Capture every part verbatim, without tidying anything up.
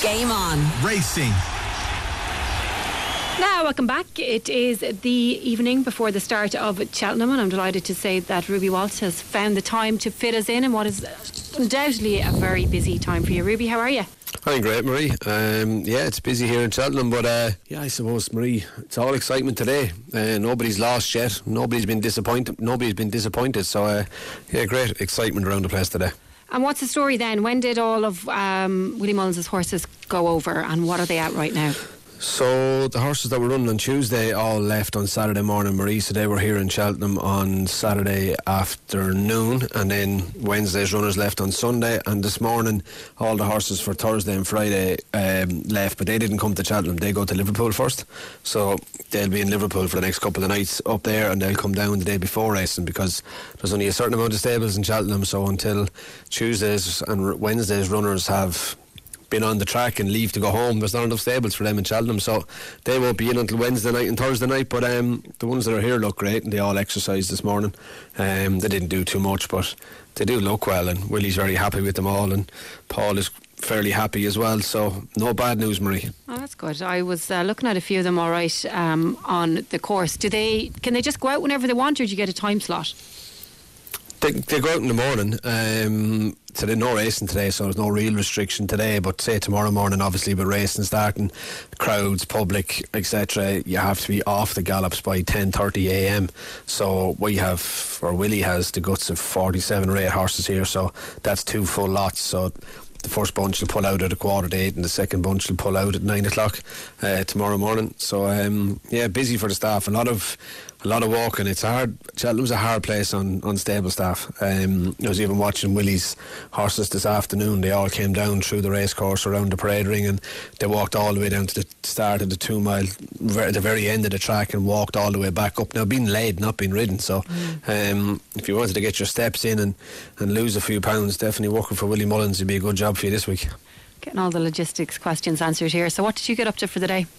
Game On. Racing. Now, welcome back. It is the evening before the start of Cheltenham, and I'm delighted to say that Ruby Waltz has found the time to fit us in in what is undoubtedly a very busy time for you. Ruby, how are you? I'm great, Marie. Um, yeah, it's busy here in Cheltenham, but uh, yeah, I suppose, Marie, it's all excitement today. Uh, nobody's lost yet. Nobody's been disappointed. Nobody's been disappointed. So, uh, yeah, great excitement around the place today. And what's the story then? When did all of um, Willie Mullins' horses go over, and what are they at right now? So the horses that were running on Tuesday all left on Saturday morning, Marie. So they were here in Cheltenham on Saturday afternoon, and then Wednesday's runners left on Sunday, and this morning all the horses for Thursday and Friday um, left, but they didn't come to Cheltenham. They go to Liverpool first, so they'll be in Liverpool for the next couple of nights up there, and they'll come down the day before racing, because there's only a certain amount of stables in Cheltenham. So until Tuesdays and Wednesdays runners have been on the track and leave to go home, there's not enough stables for them in Cheltenham, so they won't be in until Wednesday night and Thursday night. But um, the ones that are here look great, and they all exercised this morning. Um, they didn't do too much, but they do look well, and Willie's very happy with them all, and Paul is fairly happy as well, so no bad news, Marie. Oh, that's good. I was uh, looking at a few of them all right um, on the course. Do they can they just go out whenever they want, or do you get a time slot? They, they go out in the morning. Um, so there's no racing today, so there's no real restriction today. But say tomorrow morning, obviously, with racing starting, crowds, public, et cetera, you have to be off the gallops by ten thirty a m. So we have, or Willie has, the guts of forty-seven or eight horses here. So that's two full lots. So the first bunch will pull out at a quarter to eight, and the second bunch will pull out at nine o'clock uh, tomorrow morning. So um, yeah, busy for the staff. A lot of a lot of walking. It's hard. Cheltenham's a hard place on, on stable staff. Um, I was even watching Willie's horses this afternoon. They all came down through the race course around the parade ring, and they walked all the way down to the start of the two mile, at the very end of the track, and walked all the way back up. Now, being led, not being ridden. So mm. um, if you wanted to get your steps in and, and lose a few pounds, definitely working for Willie Mullins would be a good job for you this week. Getting all the logistics questions answered here. So what did you get up to for the day?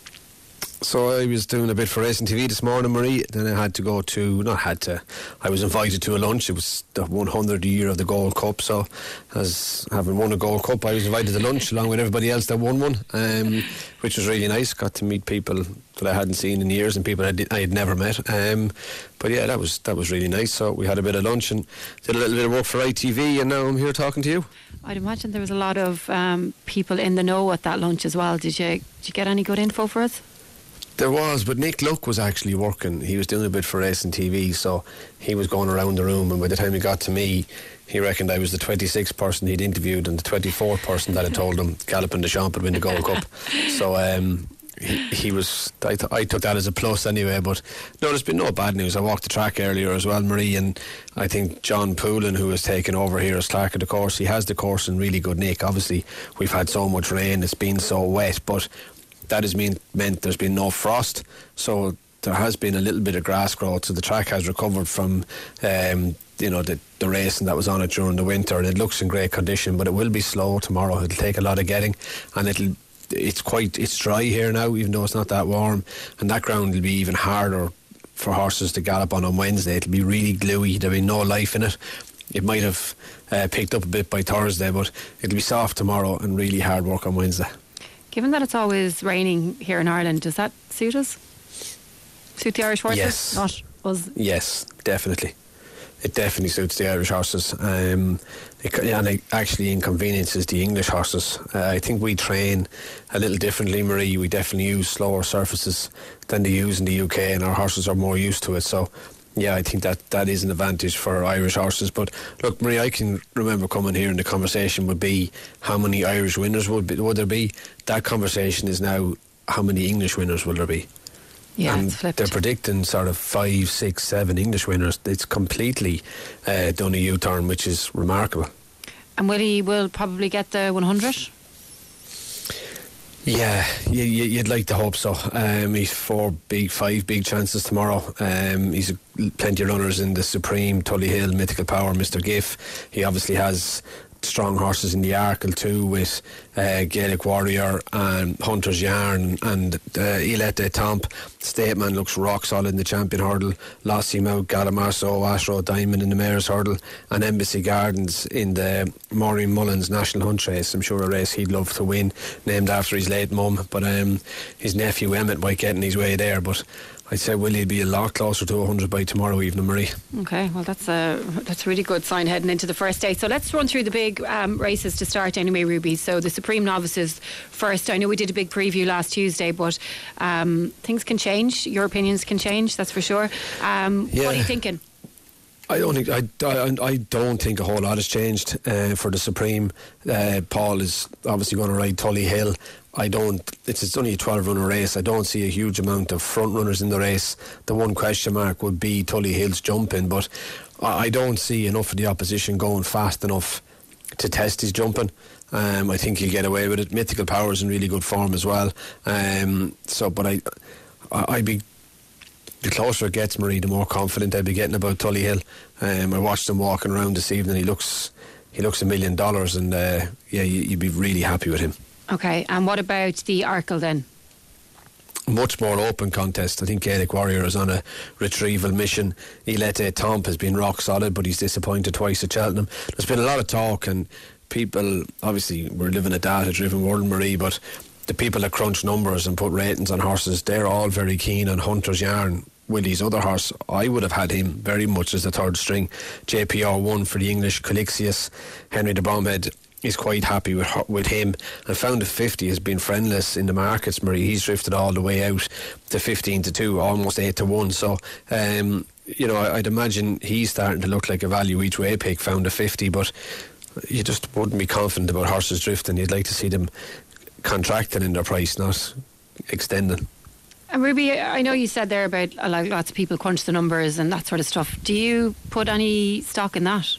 So I was doing a bit for Racing T V this morning, Marie. Then I had to go to, not had to, I was invited to a lunch. It was the one hundredth year of the Gold Cup. So as having won a Gold Cup, I was invited to lunch along with everybody else that won one, um, which was really nice. Got to meet people that I hadn't seen in years, and people I, did, I had never met. Um, but yeah, that was that was really nice. So we had a bit of lunch and did a little bit of work for I T V, and now I'm here talking to you. I'd imagine there was a lot of um, people in the know at that lunch as well. Did you, did you get any good info for us? There was, but Nick Luck was actually working. He was doing a bit for Racing T V, so he was going around the room, and by the time he got to me, he reckoned I was the twenty-sixth person he'd interviewed and the twenty-fourth person that had told him Galopin Des Champs would win the Gold Cup. So um, he, he was I, th- I took that as a plus anyway. But no, there's been no bad news. I walked the track earlier as well, Marie, and I think John Poulin, who has taken over here as clerk of the course, he has the course in really good nick. Obviously we've had so much rain, it's been so wet, but that has mean, meant there's been no frost, so there has been a little bit of grass growth, so the track has recovered from um, you know the, the racing that was on it during the winter, and it looks in great condition. But it will be slow tomorrow. It'll take a lot of getting, and it'll it's quite it's dry here now, even though it's not that warm, and that ground will be even harder for horses to gallop on on Wednesday. It'll be really gluey. There'll be no life in it. It might have uh, picked up a bit by Thursday, but it'll be soft tomorrow and really hard work on Wednesday. Given that it's always raining here in Ireland, does that suit us? Suit the Irish horses? Yes. Not us? Yes, definitely. It definitely suits the Irish horses. Um, it, and it actually inconveniences the English horses. Uh, I think we train a little differently, Marie. We definitely use slower surfaces than they use in the U K, and our horses are more used to it. So yeah, I think that that is an advantage for Irish horses. But look, Marie, I can remember coming here and the conversation would be how many Irish winners would be, would there be. That conversation is now how many English winners will there be. Yeah, and it's flipped. They're predicting sort of five, six, seven English winners. It's completely uh, done a U-turn, which is remarkable. And Willie will probably get the one hundred? Yeah, you, you, you'd like to hope so. Um, he's four big, five big chances tomorrow. Um, he's a, plenty of runners in the Supreme, Tully Hill, Mythical Power, Mister Giff. He obviously has strong horses in the Arkle too, with uh, Gaelic Warrior and Hunter's Yarn and uh, Ilete Tomp. Stateman looks rock solid in the Champion Hurdle. Lossy Mount, Galamarso, Astro Diamond in the Mayor's Hurdle, and Embassy Gardens in the Maureen Mullins National Hunt Race. I'm sure a race he'd love to win, named after his late mum, but um, his nephew Emmett might get in his way there. But I'd say will he be a lot closer to one hundred by tomorrow evening, Marie. Okay, well that's a that's a really good sign heading into the first day. So let's run through the big um, races to start anyway, Ruby. So the Supreme Novices first. I know we did a big preview last Tuesday, but um, things can change. Your opinions can change, that's for sure. Um, yeah. What are you thinking? I don't think I, I, I don't think a whole lot has changed uh, for the Supreme. Uh, Paul is obviously going to ride Tully Hill. I don't. It's, it's only a twelve runner race. I don't see a huge amount of front runners in the race. The one question mark would be Tully Hill's jumping, but I, I don't see enough of the opposition going fast enough to test his jumping. Um, I think he'll get away with it. Mythical Power's in really good form as well. Um, so, but I, I, I'd be. The closer it gets, Marie, the more confident I'd be getting about Tully Hill. Um, I watched him walking around this evening. He looks, he looks a million dollars, and uh, yeah, you, you'd be really happy with him. Okay, and what about the Arkle then? Much more open contest. I think Gaelic Warrior is on a retrieval mission. Ilete Tomp has been rock solid, but he's disappointed twice at Cheltenham. There's been a lot of talk, and people, obviously, we're living a data-driven world, Marie, but the people that crunch numbers and put ratings on horses, they're all very keen on Hunter's Yarn. Willie's other horse, I would have had him very much as the third string. J P R one for the English. Calixius, Henry de Bromhead is quite happy with with him, and Found at fifty has been friendless in the markets, Marie. He's drifted all the way out to fifteen to two, almost eight to one. So um, you know, I'd imagine he's starting to look like a value each way pick, Found at fifty, but you just wouldn't be confident about horses drifting. You'd like to see them contracting in their price, not extending. And Ruby, I know you said there about uh, like lots of people crunch the numbers and that sort of stuff. Do you put any stock in that?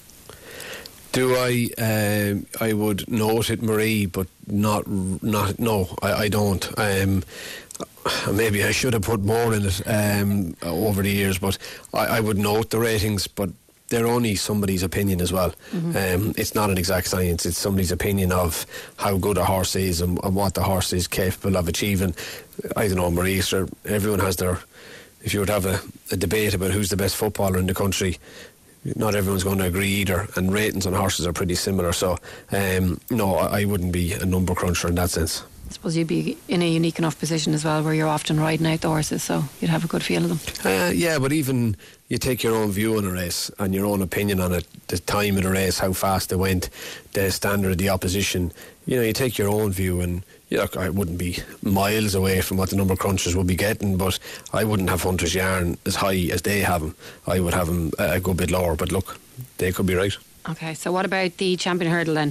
Do I? Um, I would note it, Marie, but not, not. No, I, I don't. Um, maybe I should have put more in it um, over the years, but I, I would note the ratings, but they're only somebody's opinion as well. Mm-hmm. Um, it's not an exact science. It's somebody's opinion of how good a horse is and, and what the horse is capable of achieving. I don't know, Marie, sir, everyone has their... If you were to have a, a debate about who's the best footballer in the country, not everyone's going to agree either, and ratings on horses are pretty similar. So um, no, I, I wouldn't be a number cruncher in that sense. I suppose you'd be in a unique enough position as well where you're often riding out the horses, so you'd have a good feel of them. Uh, yeah, but even you take your own view on a race and your own opinion on it, the time of the race, how fast it went, the standard of the opposition. You know, you take your own view, and you know, I wouldn't be miles away from what the number crunchers would be getting, but I wouldn't have Hunter's Yarn as high as they have him. I would have him a good bit lower, but look, they could be right. Okay, so what about the Champion Hurdle then?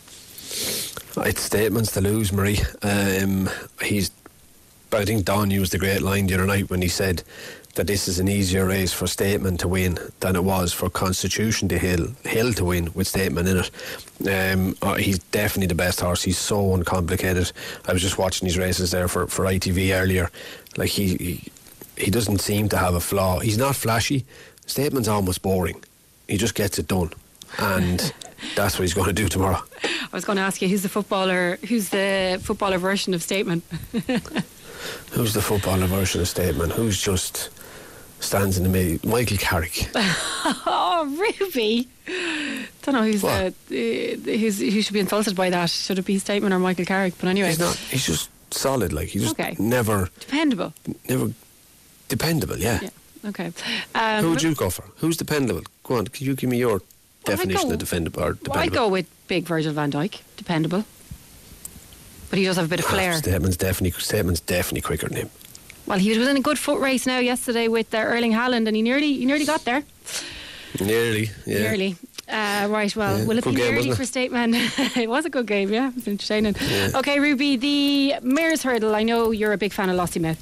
It's statements to lose, Marie. Um, he's, but I think Don used a great line the other night when he said that this is an easier race for Statement to win than it was for Constitution to Hill Hill to win with Statement in it. Um, uh, he's definitely the best horse. He's so uncomplicated. I was just watching his races there for, for I T V earlier. Like he, he he doesn't seem to have a flaw. He's not flashy. Statement's almost boring. He just gets it done, and that's what he's going to do tomorrow. I was going to ask you, who's the footballer? Who's the footballer version of Statement? Who's the footballer version of Statement? Who's just stands in the middle? Michael Carrick. Oh, Ruby! Don't know who's the, uh, who's who should be insulted by that. Should it be Statement or Michael Carrick? But anyway, he's not. He's just solid. Like he's just okay. never dependable. Never dependable. Yeah. Yeah. Okay. Um, Who would you go for? Who's dependable? Go on. Could you give me your well, definition go, of dependable? Or dependable? Well, I'd go with big Virgil van Dijk. Dependable. But he does have a bit of flair. Statement's definitely, Statement's definitely quicker than him. Well, he was in a good foot race now yesterday with uh, Erling Haaland, and he nearly, he nearly got there. Nearly, yeah. Nearly. Uh, right, well, yeah. will it good be game, nearly for Statement? It was a good game, yeah. It was entertaining. Yeah. Okay, Ruby, the Mayor's Hurdle. I know you're a big fan of Lossiemouth.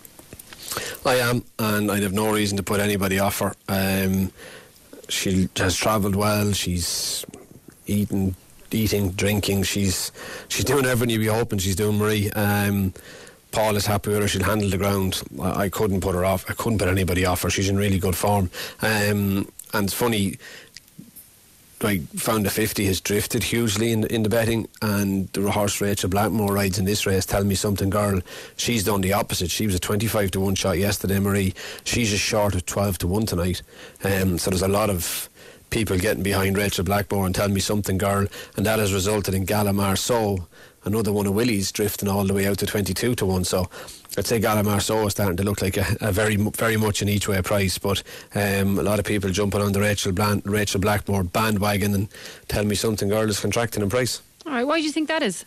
I am, and I'd have no reason to put anybody off her. Um, she has travelled well. She's eaten, eating, drinking. She's she's doing everything you'd be hoping she's doing, Marie. Um, Paul is happy with her. She'll handle the ground. I, I couldn't put her off. I couldn't put anybody off her. She's in really good form. Um, and it's funny, like Found a fifty has drifted hugely in in the betting, and the horse Rachel Blackmore rides in this race. Tell Me Something Girl, she's done the opposite. She was a twenty-five to one shot yesterday, Marie. She's just short of twelve to one tonight. Um, so there's a lot of people getting behind Rachel Blackmore and Tell Me Something Girl, and that has resulted in Gallimar So, another one of Willie's, drifting all the way out to twenty-two to one. So I'd say Gallimar So is starting to look like a, a very very much an each way price, but um, a lot of people jumping on the Rachel, Blan- Rachel Blackmore bandwagon, and Tell Me Something Girl is contracting in price. Alright, why do you think that is?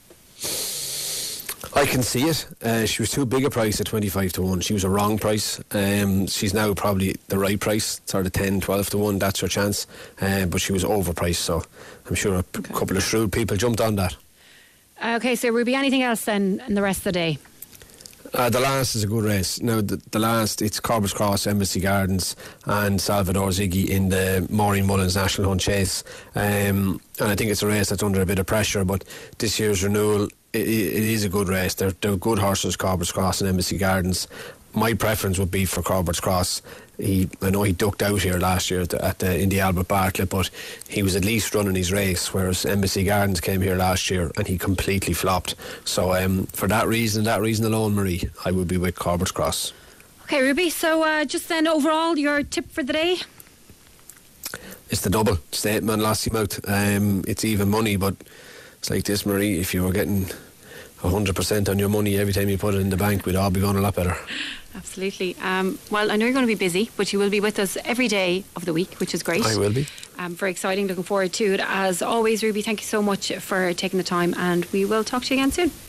I can see it. Uh, she was too big a price at twenty-five to one. She was a wrong price. Um, she's now probably the right price, sort of ten, twelve to one. That's her chance. Uh, but she was overpriced, so I'm sure a okay. couple of shrewd people jumped on that. Okay, so Ruby, anything else then in the rest of the day? Uh, the last is a good race. Now, the, the last, it's Corbett's Cross, Embassy Gardens and Salvador Ziggy in the Maureen Mullins National Hunt Chase. Um, and I think it's a race that's under a bit of pressure, but this year's renewal, it, it is a good race. They're, they're good horses, Corbett's Cross and Embassy Gardens. My preference would be for Corbett's Cross. He, I know he ducked out here last year at the, at the, in the Albert Bartlett, but he was at least running his race, whereas Embassy Gardens came here last year and he completely flopped. So um, for that reason, that reason alone, Marie, I would be with Corbett's Cross. Okay, Ruby, so uh, just then overall, your tip for the day? It's the double. Statement, Lossy Mouth. Um, it's even money, but it's like this, Marie, if you were getting one hundred percent on your money every time you put it in the bank, we'd all be going a lot better. Absolutely. Um, well, I know you're going to be busy, but you will be with us every day of the week, which is great. I will be. Um, very exciting. Looking forward to it. As always, Ruby, thank you so much for taking the time, and we will talk to you again soon.